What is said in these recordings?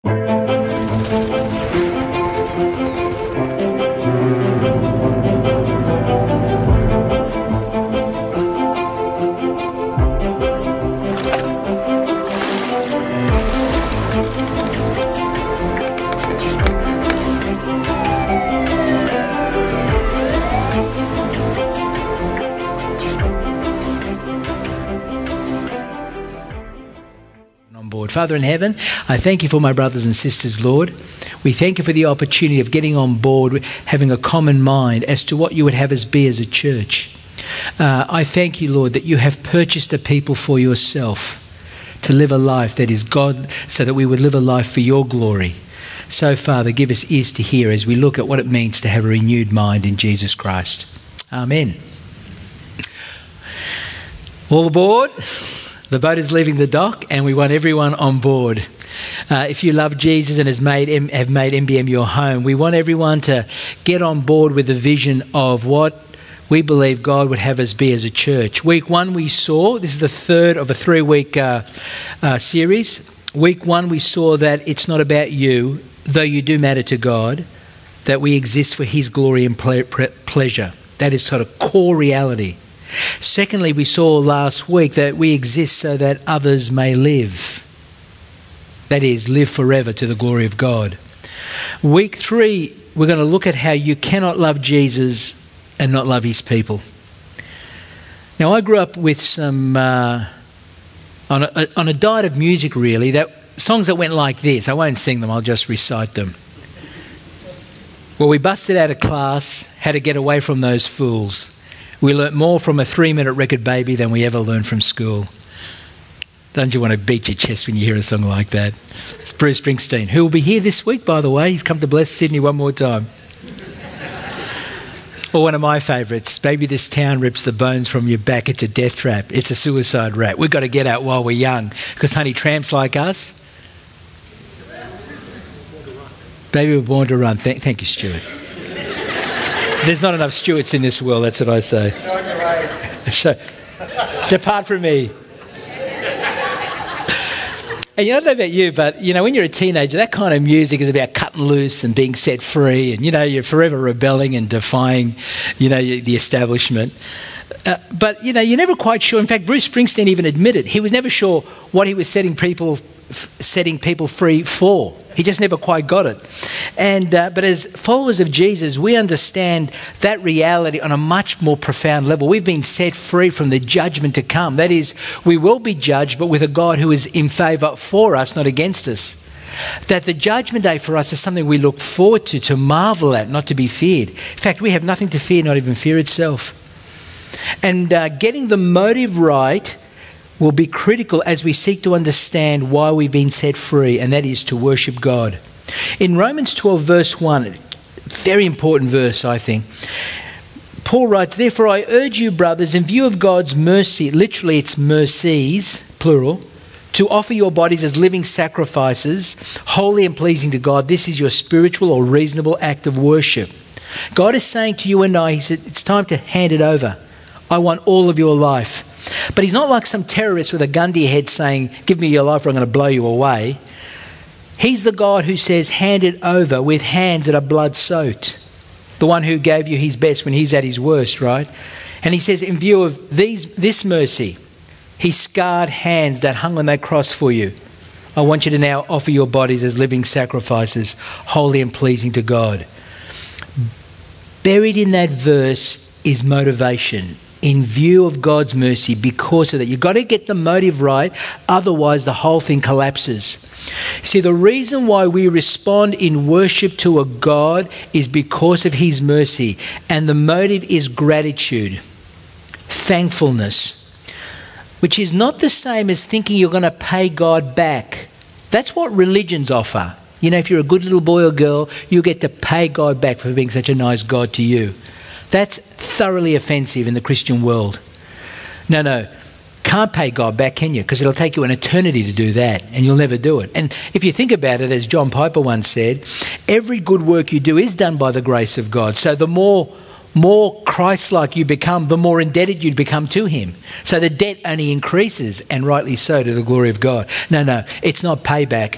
Father in heaven, I thank you for my brothers and sisters, Lord. We thank you for the opportunity of getting on board, having a common mind as to what you would have us be as a church. I thank you, Lord, that you have purchased a people for yourself to live a life that is God, so that we would live a life for your glory. So, Father, give us ears to hear as we look at what it means to have a renewed mind in Jesus Christ. Amen. All aboard? The boat is leaving the dock and we want everyone on board. If you love Jesus and have made MBM your home, we want everyone to get on board with the vision of what we believe God would have us be as a church. Week 1 we saw, this is the third of a 3-week series. Week 1 we saw that it's not about you, though you do matter to God, that we exist for his glory and pleasure. That is sort of core reality. Secondly, we saw last week that we exist so that others may live. That is, live forever to the glory of God. Week 3, we're going to look at how you cannot love Jesus and not love his people. Now, I grew up with some, on a diet of music really, that songs that went like this. I won't sing them, I'll just recite them. Well, we busted out of class how to get away from those fools. We learnt more from a 3-minute record baby than we ever learned from school. Don't you want to beat your chest when you hear a song like that? It's Bruce Springsteen, who will be here this week, by the way. He's come to bless Sydney one more time. Or one of my favourites, Baby This Town Rips the Bones From Your Back. It's a death trap. It's a suicide rap. We've got to get out while we're young. Because, honey, tramps like us, baby, we're born to run. Thank you, Stuart. There's not enough Stuarts in this world, that's what I say. Depart from me. And you know, I don't know about you, but, you know, when you're a teenager, that kind of music is about cutting loose and being set free. And, you know, you're forever rebelling and defying, you know, the establishment. But, you know, you're never quite sure. In fact, Bruce Springsteen even admitted he was never sure what he was setting people free for. He just never quite got it. And but as followers of Jesus, we understand that reality on a much more profound level. We've been set free from the judgment to come. That is, we will be judged, but with a God who is in favour for us, not against us. That the judgment day for us is something we look forward to marvel at, not to be feared. In fact, we have nothing to fear, not even fear itself. And getting the motive right will be critical as we seek to understand why we've been set free, and that is to worship God. In Romans 12 verse 1, very important verse I think, Paul writes, "Therefore I urge you, brothers, in view of God's mercy," literally it's mercies, plural, "to offer your bodies as living sacrifices, holy and pleasing to God. This is your spiritual or reasonable act of worship." God is saying to you and I, he said, it's time to hand it over. I want all of your life. But he's not like some terrorist with a gun to your head saying, "Give me your life or I'm going to blow you away." He's the God who says, hand it over with hands that are blood-soaked. The one who gave you his best when he's at his worst, right? And he says, in view of this mercy, his scarred hands that hung on that cross for you, I want you to now offer your bodies as living sacrifices, holy and pleasing to God. Buried in that verse is motivation. In view of God's mercy, because of that. You've got to get the motive right, otherwise the whole thing collapses. See, the reason why we respond in worship to a God is because of his mercy, and the motive is gratitude, thankfulness, which is not the same as thinking you're going to pay God back. That's what religions offer. You know, if you're a good little boy or girl, you get to pay God back for being such a nice God to you. That's thoroughly offensive in the Christian world. No. Can't pay God back, can you? Because it'll take you an eternity to do that, and you'll never do it. And if you think about it, as John Piper once said, every good work you do is done by the grace of God. So the more Christ-like you become, the more indebted you become to him. So the debt only increases, and rightly so, to the glory of God. No, it's not payback.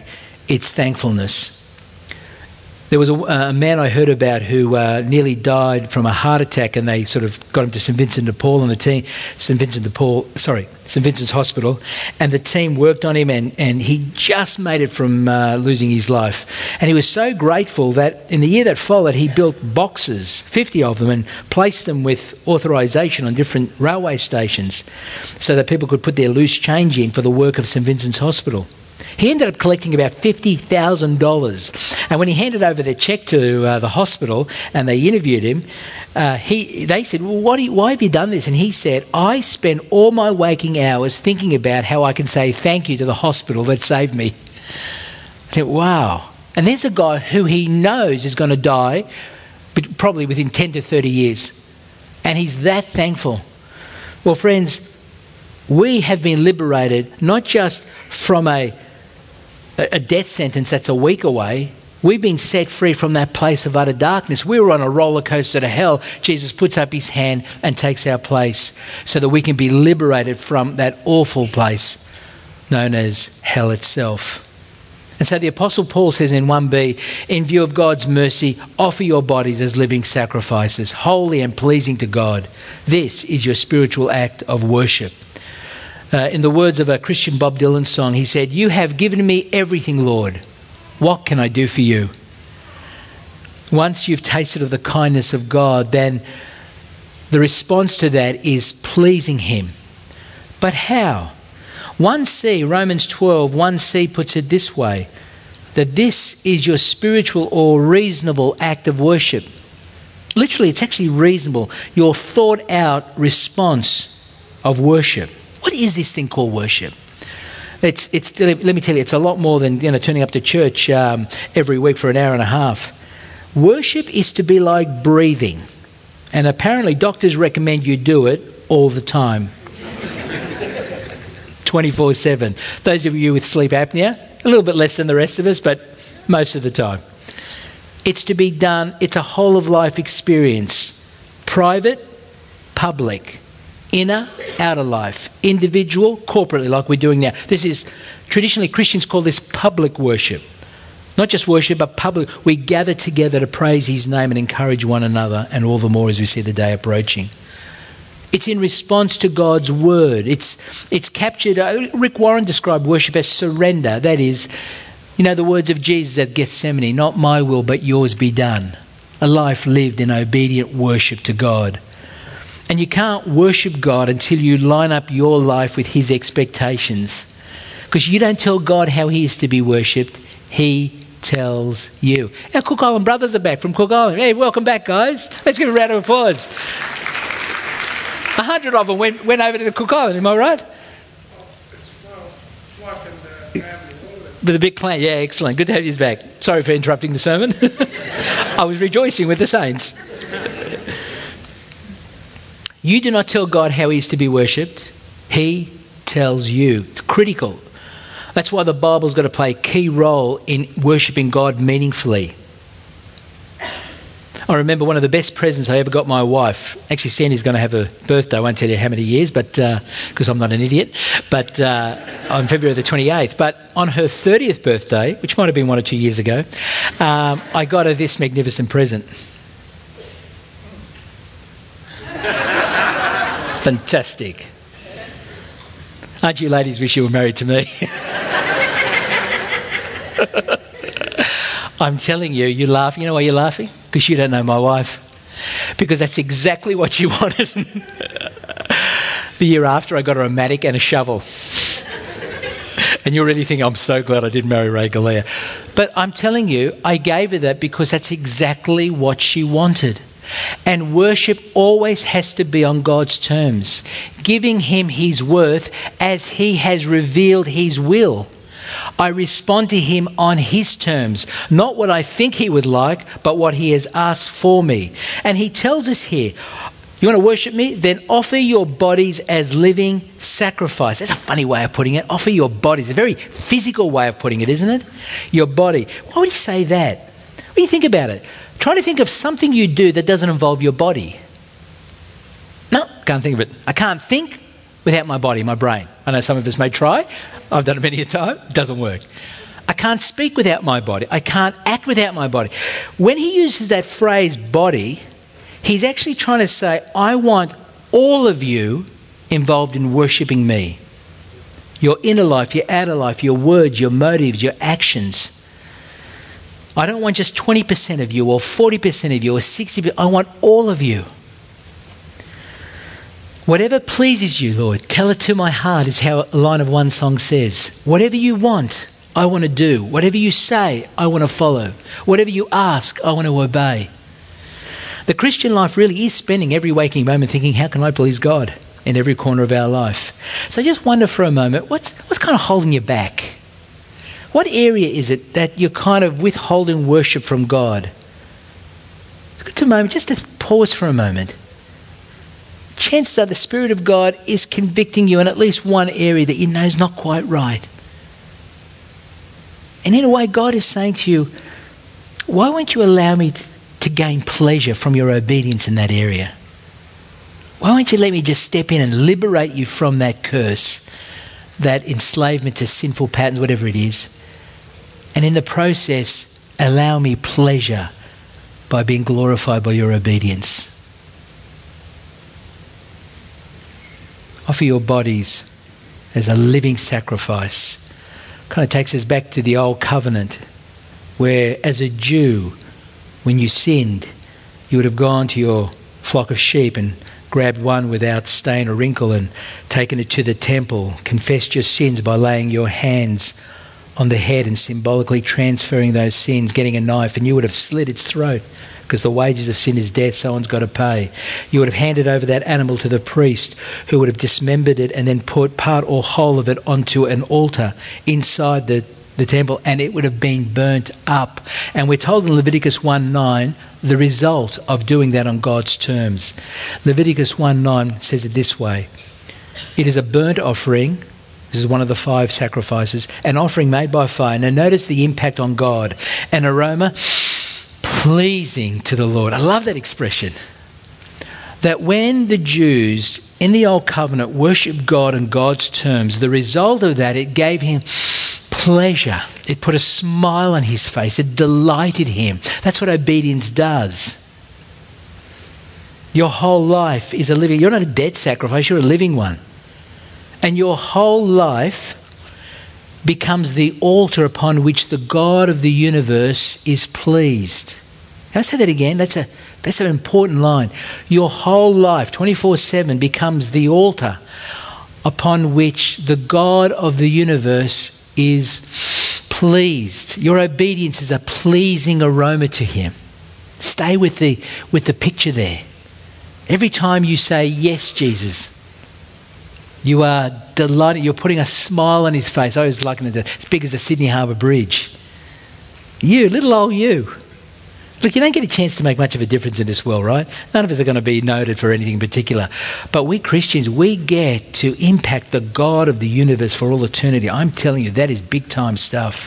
it's thankfulness. There was a man I heard about who nearly died from a heart attack, and they sort of got him to St Vincent de Paul and the team, St Vincent's Hospital, and the team worked on him, and he just made it from losing his life. And he was so grateful that in the year that followed, he built boxes, 50 of them, and placed them with authorisation on different railway stations so that people could put their loose change in for the work of St Vincent's Hospital. He ended up collecting about $50,000. And when he handed over the cheque to the hospital and they interviewed him, they said, well, why have you done this? And he said, I spent all my waking hours thinking about how I can say thank you to the hospital that saved me. I thought, wow. And there's a guy who he knows is going to die, but probably within 10 to 30 years. And he's that thankful. Well, friends, we have been liberated not just from a death sentence that's a week away. We've been set free from that place of utter darkness. We were on a roller coaster to hell. Jesus puts up his hand and takes our place so that we can be liberated from that awful place known as hell itself. And so the Apostle Paul says in 1b, in view of God's mercy, offer your bodies as living sacrifices, holy and pleasing to God. This is your spiritual act of worship. In the words of a Christian Bob Dylan song, he said, you have given me everything, Lord. What can I do for you? Once you've tasted of the kindness of God, then the response to that is pleasing him. But how? 1c, Romans 12, 1c puts it this way, that this is your spiritual or reasonable act of worship. Literally, it's actually reasonable, your thought out response of worship. What is this thing called worship? It's let me tell you, it's a lot more than turning up to church every week for an hour and a half. Worship is to be like breathing, and apparently doctors recommend you do it all the time, 24/7. Those of you with sleep apnea, a little bit less than the rest of us, but most of the time. It's to be done. It's a whole of life experience, private, public. Inner, outer life, individual, corporately, like we're doing now. This is, traditionally Christians call this public worship. Not just worship, but public. We gather together to praise his name and encourage one another, and all the more as we see the day approaching. It's in response to God's word. It's captured, Rick Warren described worship as surrender. That is, the words of Jesus at Gethsemane, not my will but yours be done. A life lived in obedient worship to God. And you can't worship God until you line up your life with his expectations. Because you don't tell God how he is to be worshipped. He tells you. Our Cook Island brothers are back from Cook Island. Hey, welcome back, guys. Let's give a round of applause. 100 of them went over to the Cook Island, am I right? With a big clan. Yeah, excellent. Good to have you back. Sorry for interrupting the sermon. I was rejoicing with the saints. You do not tell God how he is to be worshipped. He tells you. It's critical. That's why the Bible's got to play a key role in worshipping God meaningfully. I remember one of the best presents I ever got my wife. Actually, Sandy's going to have a birthday. I won't tell you how many years, but because I'm not an idiot. But on February the 28th. But on her 30th birthday, which might have been 1 or 2 years ago, I got her this magnificent present. Fantastic. Aren't you ladies wish you were married to me? I'm telling you, you laugh. You know why you're laughing? Because you don't know my wife. Because that's exactly what she wanted. The year after, I got her a mattock and a shovel. And you're really thinking, I'm so glad I did marry Ray Galea. But I'm telling you, I gave her that because that's exactly what she wanted. And worship always has to be on God's terms, giving him his worth as he has revealed his will. I respond to him on his terms, not what I think he would like, but what he has asked for me. And he tells us here, you want to worship me? Then offer your bodies as living sacrifice. That's a funny way of putting it. Offer your bodies. A very physical way of putting it, isn't it? Your body. Why would he say that? When you think about it, try to think of something you do that doesn't involve your body. No, can't think of it. I can't think without my body, my brain. I know some of us may try. I've done it many a time. It doesn't work. I can't speak without my body. I can't act without my body. When he uses that phrase body, he's actually trying to say, I want all of you involved in worshipping me. Your inner life, your outer life, your words, your motives, your actions. I don't want just 20% of you or 40% of you or 60%. I want all of you. Whatever pleases you, Lord, tell it to my heart, is how a line of one song says. Whatever you want, I want to do. Whatever you say, I want to follow. Whatever you ask, I want to obey. The Christian life really is spending every waking moment thinking, how can I please God in every corner of our life? So just wonder for a moment, what's kind of holding you back? What area is it that you're kind of withholding worship from God? Take a moment just to pause for a moment. Chances are the Spirit of God is convicting you in at least one area that you know is not quite right. And in a way, God is saying to you, why won't you allow me to gain pleasure from your obedience in that area? Why won't you let me just step in and liberate you from that curse, that enslavement to sinful patterns, whatever it is, and in the process, allow me pleasure by being glorified by your obedience. Offer your bodies as a living sacrifice. Kind of takes us back to the old covenant, where as a Jew, when you sinned, you would have gone to your flock of sheep and grabbed one without stain or wrinkle and taken it to the temple, confessed your sins by laying your hands on the head and symbolically transferring those sins, getting a knife, and you would have slit its throat, because the wages of sin is death, someone's got to pay. You would have handed over that animal to the priest, who would have dismembered it and then put part or whole of it onto an altar inside the temple, and it would have been burnt up. And we're told in Leviticus 1:9 the result of doing that on God's terms. Leviticus 1:9 says it this way: it is a burnt offering. This is one of the 5 sacrifices, an offering made by fire. Now notice the impact on God. An aroma pleasing to the Lord. I love that expression. That when the Jews in the Old Covenant worshipped God on God's terms, the result of that, it gave him pleasure. It put a smile on his face. It delighted him. That's what obedience does. Your whole life is a living... You're not a dead sacrifice, you're a living one. And your whole life becomes the altar upon which the God of the universe is pleased. Can I say that again? That's an important line. Your whole life, 24/7, becomes the altar upon which the God of the universe is pleased. Your obedience is a pleasing aroma to him. Stay with the picture there. Every time you say, yes, Jesus, you are delighted. You're putting a smile on his face. I always liken it as big as the Sydney Harbour Bridge. You, little old you. Look, you don't get a chance to make much of a difference in this world, right? None of us are going to be noted for anything in particular. But we Christians, we get to impact the God of the universe for all eternity. I'm telling you, that is big time stuff.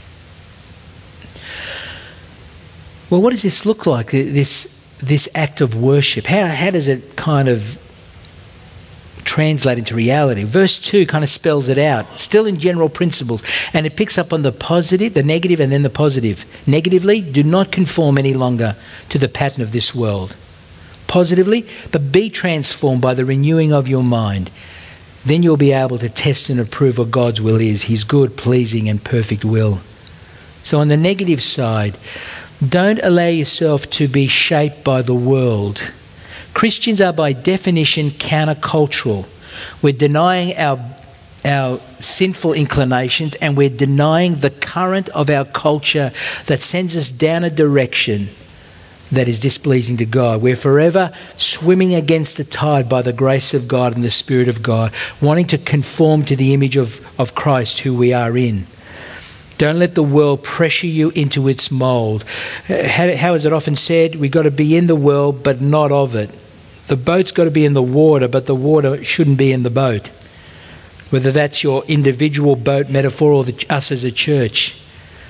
Well, what does this look like, this act of worship? How does it kind of translate into reality? Verse 2 kind of spells it out, still in general principles, and it picks up on the positive, the negative, and then the positive. Negatively, do not conform any longer to the pattern of this world. Positively, but be transformed by the renewing of your mind. Then you'll be able to test and approve what God's will is, his good, pleasing, and perfect will. So on the negative side, don't allow yourself to be shaped by the world. Christians are by definition countercultural. We're denying our sinful inclinations, and we're denying the current of our culture that sends us down a direction that is displeasing to God. We're forever swimming against the tide by the grace of God and the Spirit of God, wanting to conform to the image of Christ who we are in. Don't let the world pressure you into its mould. How is it often said? We've got to be in the world, but not of it. The boat's got to be in the water, but the water shouldn't be in the boat. Whether that's your individual boat metaphor or us as a church.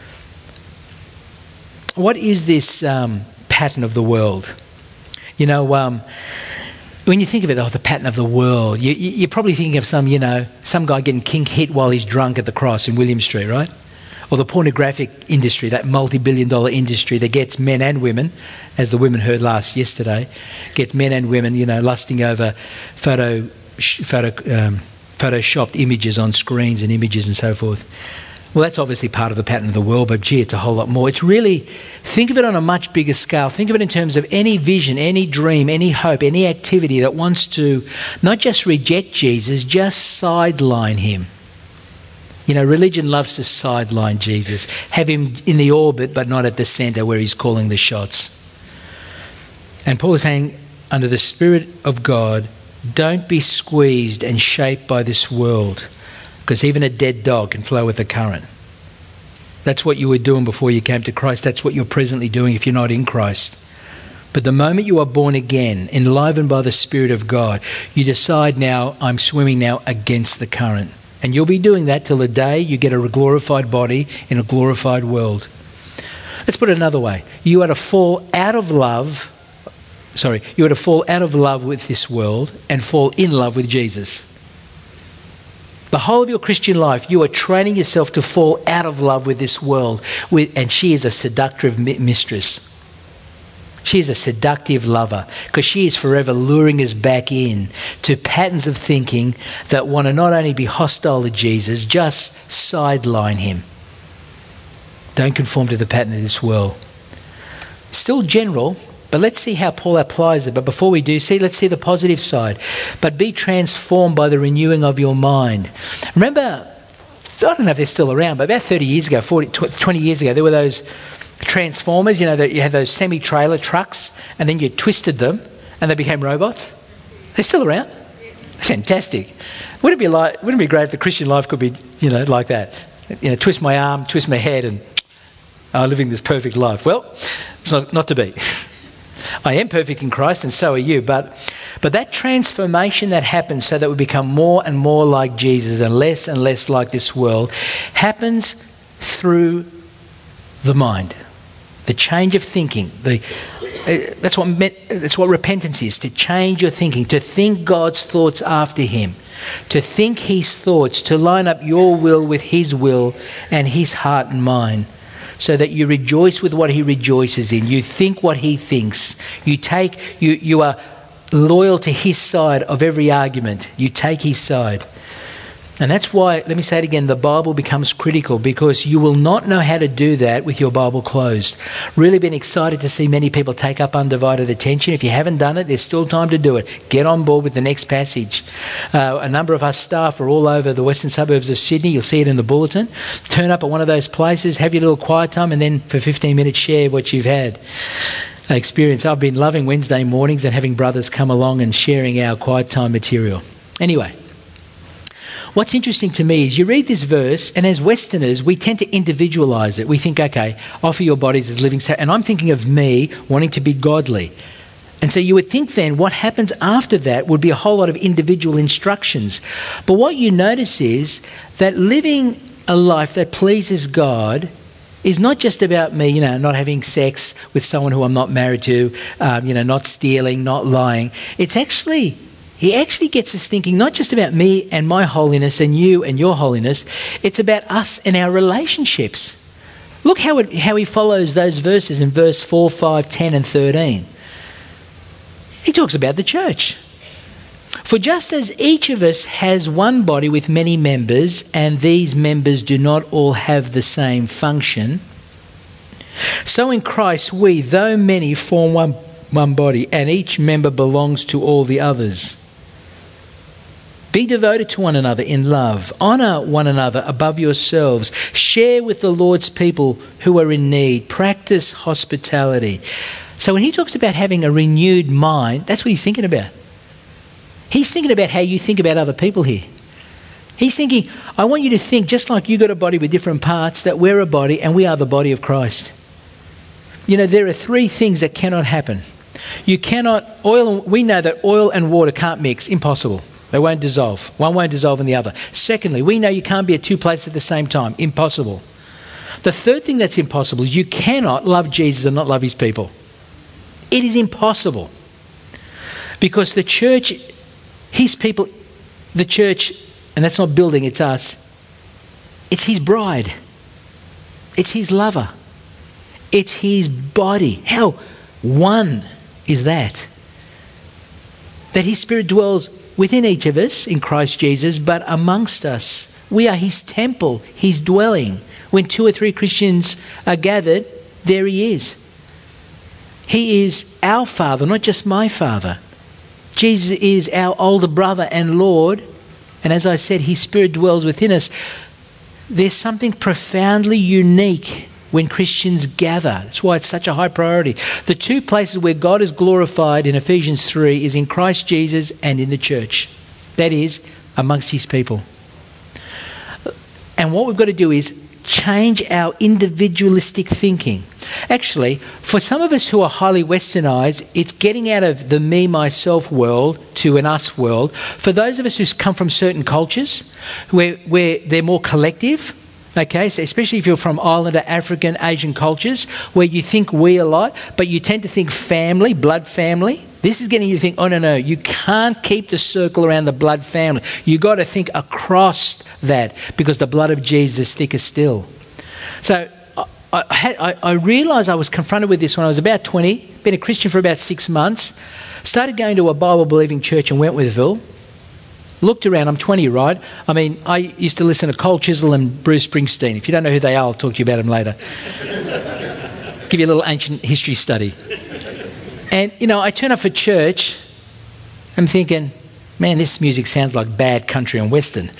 What is this pattern of the world? You know, when you think of it, the pattern of the world, you're probably thinking of some guy getting king hit while he's drunk at the cross in William Street, right? Or the pornographic industry, that multi-billion-dollar industry that gets men and women, as the women heard yesterday, gets men and women, lusting over photoshopped images on screens and images and so forth. Well, that's obviously part of the pattern of the world, but gee, it's a whole lot more. It's really, think of it on a much bigger scale. Think of it in terms of any vision, any dream, any hope, any activity that wants to not just reject Jesus, just sideline him. Religion loves to sideline Jesus, have him in the orbit but not at the centre where he's calling the shots. And Paul is saying, under the Spirit of God, don't be squeezed and shaped by this world, because even a dead dog can flow with the current. That's what you were doing before you came to Christ. That's what you're presently doing if you're not in Christ. But the moment you are born again, enlivened by the Spirit of God, you decide now, I'm swimming now against the current. And you'll be doing that till the day you get a glorified body in a glorified world. Let's put it another way. You are to fall out of love with this world and fall in love with Jesus. The whole of your Christian life, you are training yourself to fall out of love with this world. And she is a seductive mistress. She is a seductive lover, because she is forever luring us back in to patterns of thinking that want to not only be hostile to Jesus, just sideline him. Don't conform to the pattern of this world. Still general, but let's see how Paul applies it. But before we do, let's see the positive side. But be transformed by the renewing of your mind. Remember, I don't know if they're still around, but about 30 years ago, 20 years ago, there were those transformers, that you had those semi-trailer trucks, and then you twisted them and they became robots. They're still around. Fantastic. Wouldn't it be great if the Christian life could be, like that? Twist my arm, twist my head, and living this perfect life. Well, it's not to be. I am perfect in Christ, and so are you. But that transformation that happens so that we become more and more like Jesus and less like this world happens through the mind. The change of thinking. That's what repentance is, to change your thinking, to think God's thoughts after him, to think his thoughts, to line up your will with his will and his heart and mind, so that you rejoice with what he rejoices in. You think what he thinks. You are loyal to his side of every argument. You take his side. And that's why, let me say it again, the Bible becomes critical, because you will not know how to do that with your Bible closed. Really been excited to see many people take up undivided attention. If you haven't done it, there's still time to do it. Get on board with the next passage. A number of us staff are all over the western suburbs of Sydney. You'll see it in the bulletin. Turn up at one of those places, have your little quiet time, and then for 15 minutes share what you've had. Experience. I've been loving Wednesday mornings and having brothers come along and sharing our quiet time material. Anyway, what's interesting to me is you read this verse, and as Westerners, we tend to individualise it. We think, okay, offer your bodies as living sacrifices. And I'm thinking of me wanting to be godly. And so you would think then what happens after that would be a whole lot of individual instructions. But what you notice is that living a life that pleases God is not just about me, not having sex with someone who I'm not married to, not stealing, not lying. He actually gets us thinking not just about me and my holiness and you and your holiness. It's about us and our relationships. Look how he follows those verses in verse 4, 5, 10 and 13. He talks about the church. For just as each of us has one body with many members, and these members do not all have the same function, so in Christ we, though many, form one body, and each member belongs to all the others. Be devoted to one another in love. Honour one another above yourselves. Share with the Lord's people who are in need. Practice hospitality. So when he talks about having a renewed mind, that's what he's thinking about. He's thinking about how you think about other people here. He's thinking, I want you to think, just like you got a body with different parts, that we're a body and we are the body of Christ. There are three things that cannot happen. We know that oil and water can't mix, impossible. They won't dissolve. One won't dissolve in the other. Secondly, we know you can't be at two places at the same time, impossible. The third thing that's impossible is you cannot love Jesus and not love his people. It is impossible. Because the church, his people, the church, and that's not building, it's us, it's his bride. It's his lover. It's his body. How one is that? That his Spirit dwells within each of us in Christ Jesus, but amongst us. We are his temple, his dwelling. When 2 or 3 Christians are gathered, there he is. He is our Father, not just my Father. Jesus is our older brother and Lord. And as I said, his Spirit dwells within us. There's something profoundly unique when Christians gather. That's why it's such a high priority. The 2 places where God is glorified in Ephesians 3 is in Christ Jesus and in the church. That is, amongst his people. And what we've got to do is change our individualistic thinking. Actually, for some of us who are highly westernized, it's getting out of the me, myself world to an us world. For those of us who come from certain cultures where they're more collective, okay, so especially if you're from Islander, African, Asian cultures, where you think we a lot, but you tend to think family, blood family. This is getting you to think, oh, no, you can't keep the circle around the blood family. You've got to think across that because the blood of Jesus is thicker still. So I realised I was confronted with this when I was about 20, been a Christian for about 6 months, started going to a Bible-believing church in Wentworthville, looked around, I'm 20, right? I mean, I used to listen to Cole Chisel and Bruce Springsteen. If you don't know who they are, I'll talk to you about them later. Give you a little ancient history study. And, I turn up for church, I'm thinking, man, this music sounds like bad country and western.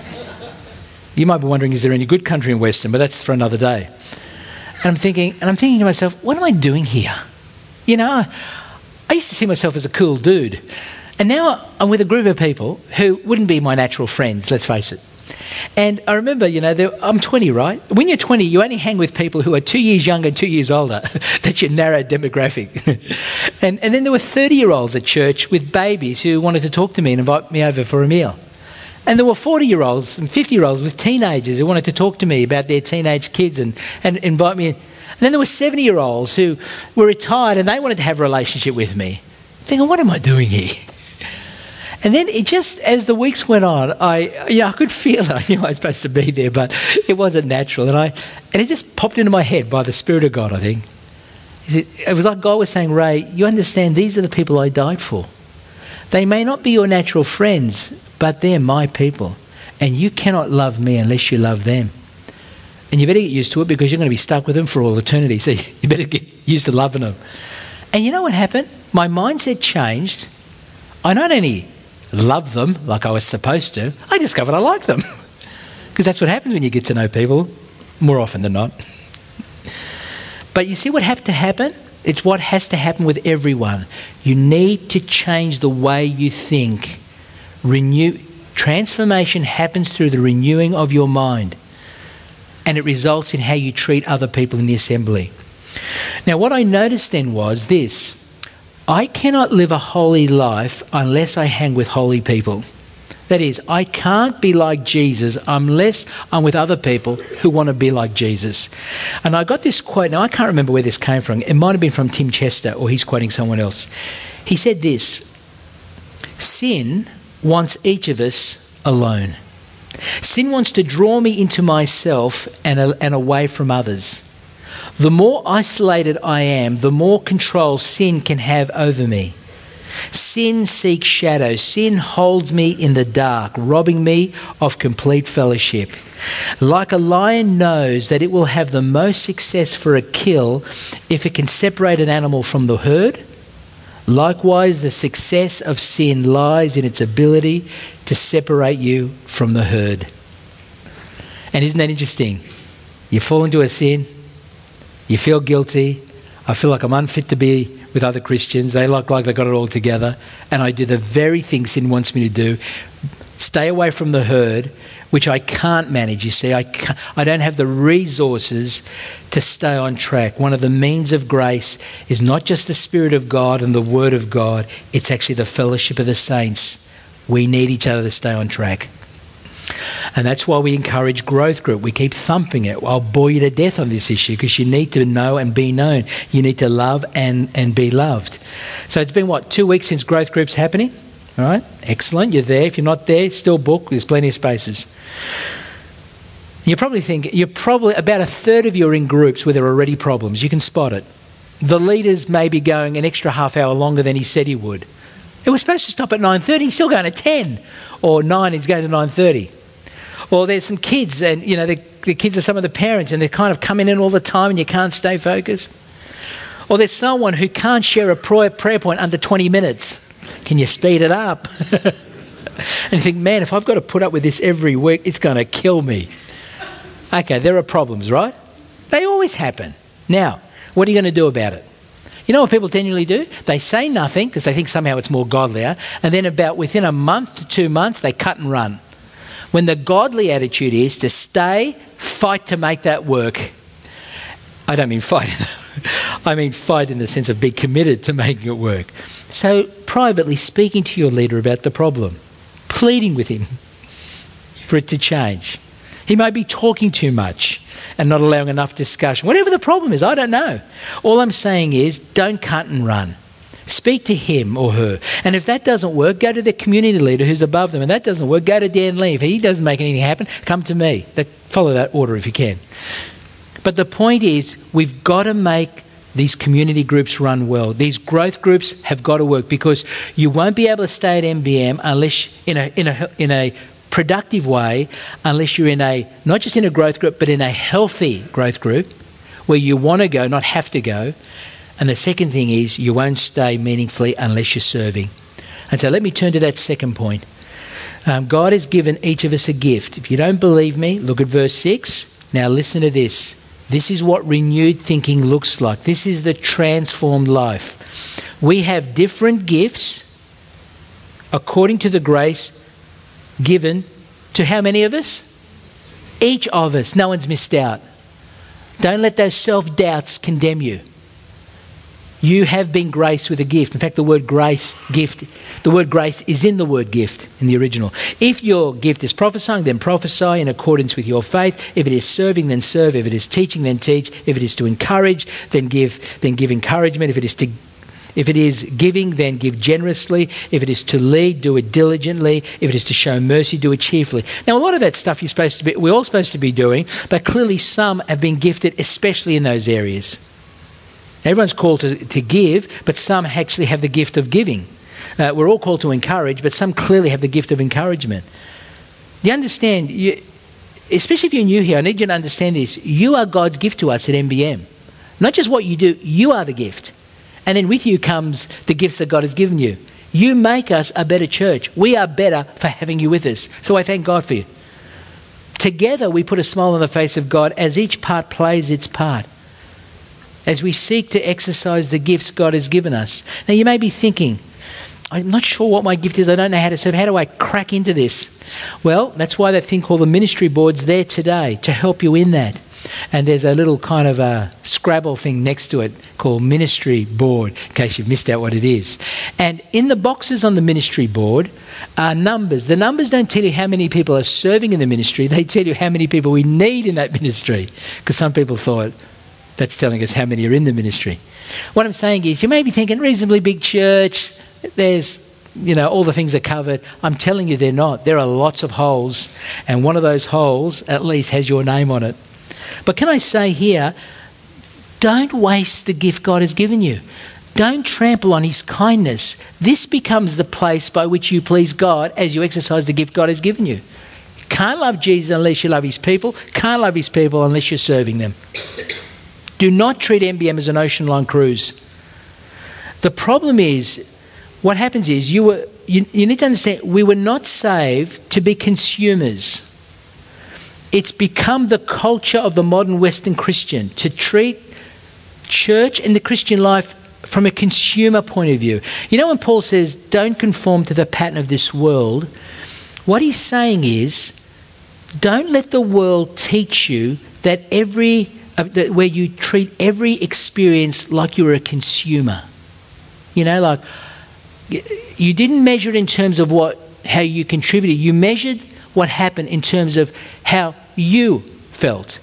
You might be wondering, is there any good country and western? But that's for another day. And I'm thinking to myself, what am I doing here? I used to see myself as a cool dude. And now I'm with a group of people who wouldn't be my natural friends, let's face it. And I remember, I'm 20, right? When you're 20, you only hang with people who are 2 years younger and 2 years older. That's your narrow demographic. and then there were 30-year-olds at church with babies who wanted to talk to me and invite me over for a meal. And there were 40-year-olds and 50-year-olds with teenagers who wanted to talk to me about their teenage kids and invite me in. And then there were 70-year-olds who were retired and they wanted to have a relationship with me. I'm thinking, what am I doing here? And then it just, as the weeks went on, I could feel it. I knew I was supposed to be there, but it wasn't natural. And it just popped into my head by the Spirit of God, I think. It was like God was saying, Ray, you understand these are the people I died for. They may not be your natural friends, but they're my people. And you cannot love me unless you love them. And you better get used to it because you're going to be stuck with them for all eternity. So you better get used to loving them. And you know what happened? My mindset changed. I not only love them like I was supposed to, I discovered I like them. Because that's what happens when you get to know people, more often than not. But you see what had to happen? It's what has to happen with everyone. You need to change the way you think. Transformation happens through the renewing of your mind. And it results in how you treat other people in the assembly. Now, what I noticed then was this. I cannot live a holy life unless I hang with holy people. That is, I can't be like Jesus unless I'm with other people who want to be like Jesus. And I got this quote. Now, I can't remember where this came from. It might have been from Tim Chester, or he's quoting someone else. He said this: sin wants each of us alone. Sin wants to draw me into myself and away from others. The more isolated I am, the more control sin can have over me. Sin seeks shadow. Sin holds me in the dark, robbing me of complete fellowship. Like a lion knows that it will have the most success for a kill if it can separate an animal from the herd, likewise the success of sin lies in its ability to separate you from the herd. And isn't that interesting? You fall into a sin, you feel guilty, I feel like I'm unfit to be with other Christians, they look like they got it all together, and I do the very thing sin wants me to do, stay away from the herd, which I can't manage. You see, I don't have the resources to stay on track. One of the means of grace is not just the Spirit of God and the Word of God, it's actually the fellowship of the saints. We need each other to stay on track. And that's why we encourage growth group. We keep thumping it. I'll bore you to death on this issue because you need to know and be known. You need to love and be loved. So it's been, 2 weeks since growth group's happening? All right, excellent. You're there. If you're not there, still book. There's plenty of spaces. You probably think about a third of you are in groups where there are already problems. You can spot it. The leader's maybe going an extra half hour longer than he said he would. It was supposed to stop at 9:30. He's still going at 10, or 9. He's going to 9:30. Or there's some kids, and the kids are some of the parents, and they're kind of coming in all the time, and you can't stay focused. Or there's someone who can't share a prayer point under 20 minutes. Can you speed it up? And you think, man, if I've got to put up with this every week, it's going to kill me. Okay, there are problems, right? They always happen. Now, what are you going to do about it? You know what people generally do? They say nothing because they think somehow it's more godlier, and then about within a month to 2 months, they cut and run. When the godly attitude is to stay, fight to make that work. I don't mean fight. I mean fight in the sense of be committed to making it work. So privately speaking to your leader about the problem, pleading with him for it to change. He might be talking too much and not allowing enough discussion. Whatever the problem is, I don't know. All I'm saying is don't cut and run. Speak to him or her. And if that doesn't work, go to the community leader who's above them. And that doesn't work, go to Dan Lee. If he doesn't make anything happen, come to me. Follow that order if you can. But the point is, we've got to make these community groups run well. These growth groups have got to work, because you won't be able to stay at MBM unless in a productive way, unless you're not just in a growth group, but in a healthy growth group where you want to go, not have to go. And the second thing is, you won't stay meaningfully unless you're serving. And so let me turn to that second point. God has given each of us a gift. If you don't believe me, look at verse 6. Now listen to this. This is what renewed thinking looks like. This is the transformed life. We have different gifts according to the grace given to how many of us? Each of us. No one's missed out. Don't let those self-doubts condemn you. You have been graced with a gift. In fact, the word grace, gift, the word grace is in the word gift in the original. If your gift is prophesying, then prophesy in accordance with your faith. If it is serving, then serve. If it is teaching, then teach. If it is to encourage, then give encouragement. If it is giving, then give generously. If it is to lead, do it diligently. If it is to show mercy, do it cheerfully. Now, a lot of that stuff we're all supposed to be doing, but clearly some have been gifted, especially in those areas. Everyone's called to give, but some actually have the gift of giving. We're all called to encourage, but some clearly have the gift of encouragement. You understand, especially if you're new here, I need you to understand this. You are God's gift to us at MBM. Not just what you do, you are the gift. And then with you comes the gifts that God has given you. You make us a better church. We are better for having you with us. So I thank God for you. Together we put a smile on the face of God as each part plays its part, as we seek to exercise the gifts God has given us. Now you may be thinking, I'm not sure what my gift is. I don't know how to serve. How do I crack into this? Well, that's why that thing called the ministry board's there today, to help you in that. And there's a little kind of a Scrabble thing next to it called ministry board, in case you've missed out what it is. And in the boxes on the ministry board are numbers. The numbers don't tell you how many people are serving in the ministry. They tell you how many people we need in that ministry. Because some people thought that's telling us how many are in the ministry. What I'm saying is, you may be thinking, reasonably big church, there's, all the things are covered. I'm telling you they're not. There are lots of holes, and one of those holes at least has your name on it. But can I say here, don't waste the gift God has given you. Don't trample on his kindness. This becomes the place by which you please God as you exercise the gift God has given you. Can't love Jesus unless you love his people. Can't love his people unless you're serving them. Do not treat MBM as an ocean line cruise. The problem is, what happens is, you need to understand, we were not saved to be consumers. It's become the culture of the modern Western Christian to treat church and the Christian life from a consumer point of view. You know, when Paul says, don't conform to the pattern of this world, what he's saying is, don't let the world teach you that where you treat every experience like you're a consumer. Like you didn't measure it in terms of how you contributed. You measured what happened in terms of how you felt,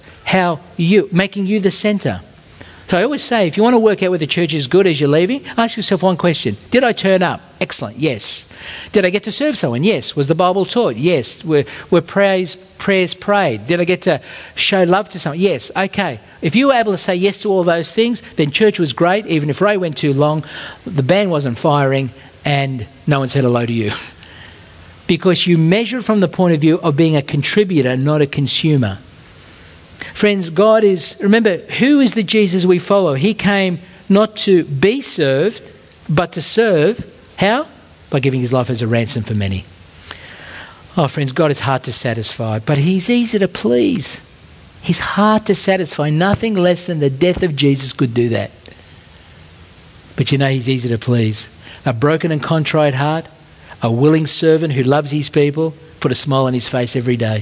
making you the centre. So I always say, if you want to work out whether the church is good as you're leaving, ask yourself one question. Did I turn up? Excellent, yes. Did I get to serve someone? Yes. Was the Bible taught? Yes. Were prayers prayed? Did I get to show love to someone? Yes. Okay. If you were able to say yes to all those things, then church was great. Even if Ray went too long, the band wasn't firing and no one said hello to you. Because you measure it from the point of view of being a contributor, not a consumer. Friends, remember, who is the Jesus we follow? He came not to be served, but to serve. How? By giving his life as a ransom for many. Oh, friends, God is hard to satisfy, but he's easy to please. He's hard to satisfy. Nothing less than the death of Jesus could do that. But you know, he's easy to please. A broken and contrite heart, a willing servant who loves his people, put a smile on his face every day.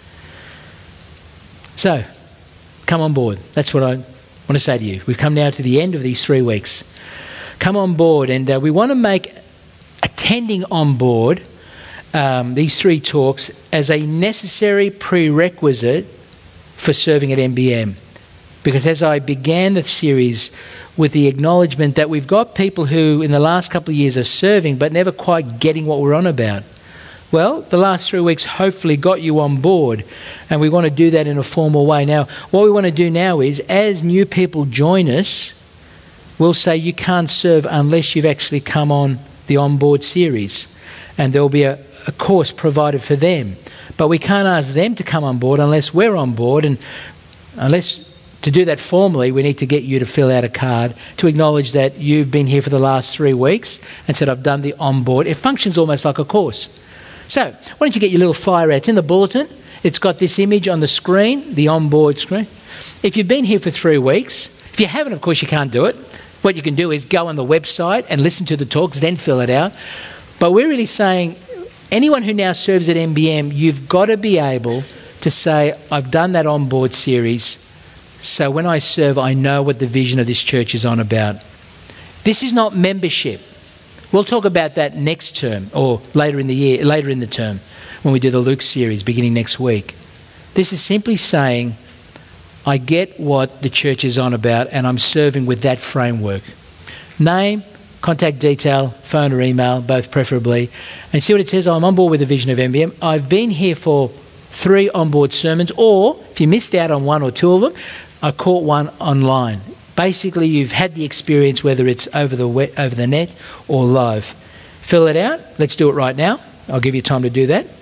So, come on board. That's what I want to say to you. We've come now to the end of these 3 weeks. Come on board, and we want to make attending on board these 3 talks as a necessary prerequisite for serving at MBM. Because as I began the series with the acknowledgement that we've got people who in the last couple of years are serving but never quite getting what we're on about. Well, the last 3 weeks hopefully got you on board, and we want to do that in a formal way. Now, what we want to do now is, as new people join us, we'll say you can't serve unless you've actually come on the onboard series, and there'll be a course provided for them. But we can't ask them to come on board unless we're on board, and to do that formally, we need to get you to fill out a card to acknowledge that you've been here for the last 3 weeks and said, I've done the onboard. It functions almost like a course. So, why don't you get your little flyer out? It's in the bulletin. It's got this image on the screen, the onboard screen. If you've been here for 3 weeks, if you haven't, of course, you can't do it. What you can do is go on the website and listen to the talks, then fill it out. But we're really saying, anyone who now serves at MBM, you've got to be able to say, I've done that onboard series, so when I serve, I know what the vision of this church is on about. This is not membership. We'll talk about that next term, or later in the term, when we do the Luke series beginning next week. This is simply saying, I get what the church is on about, and I'm serving with that framework. Name, contact detail, phone or email, both preferably, and see what it says. I'm on board with the vision of MBM. I've been here for 3 onboard sermons, or if you missed out on 1 or 2 of them, I caught one online. Basically, you've had the experience, whether it's over the net or live. Fill it out. Let's do it right now. I'll give you time to do that.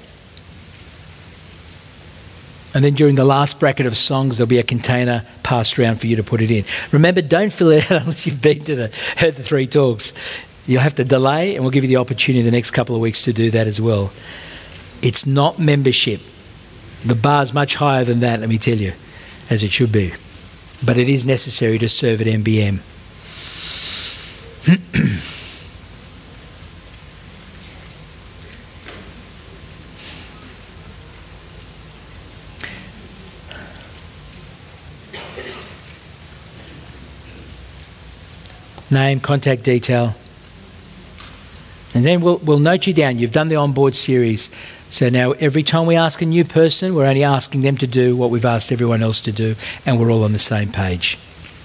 And then during the last bracket of songs, there'll be a container passed around for you to put it in. Remember, don't fill it out unless you've been to heard the 3 talks. You'll have to delay, and we'll give you the opportunity the next couple of weeks to do that as well. It's not membership. The bar's much higher than that, let me tell you, as it should be. But it is necessary to serve at MBM. Name, contact detail. And then we'll note you down. You've done the onboard series. So now every time we ask a new person, we're only asking them to do what we've asked everyone else to do, and we're all on the same page.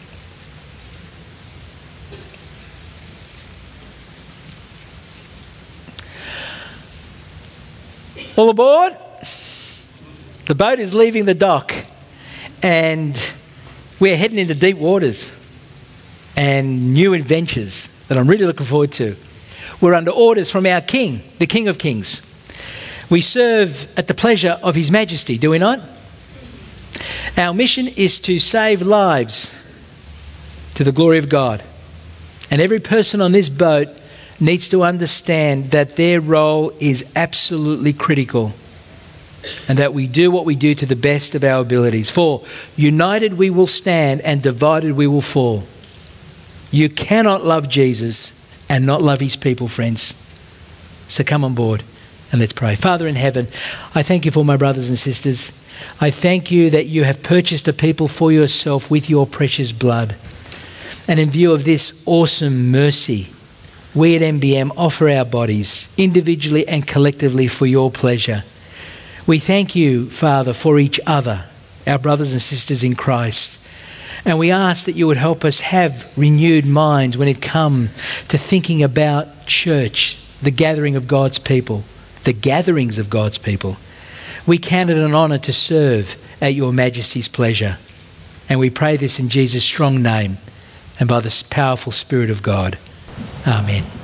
All aboard? The boat is leaving the dock, and we're heading into deep waters and new adventures that I'm really looking forward to. We're under orders from our King, the King of Kings. We serve at the pleasure of His Majesty, do we not? Our mission is to save lives to the glory of God. And every person on this boat needs to understand that their role is absolutely critical, and that we do what we do to the best of our abilities. For united we will stand, and divided we will fall. You cannot love Jesus and not love His people, friends. So come on board and let's pray. Father in heaven, I thank you for my brothers and sisters. I thank you that you have purchased a people for yourself with your precious blood. And in view of this awesome mercy, we at MBM offer our bodies individually and collectively for your pleasure. We thank you, Father, for each other, our brothers and sisters in Christ. And we ask that you would help us have renewed minds when it comes to thinking about church, the gathering of God's people, the gatherings of God's people. We count it an honour to serve at your Majesty's pleasure. And we pray this in Jesus' strong name and by the powerful Spirit of God. Amen.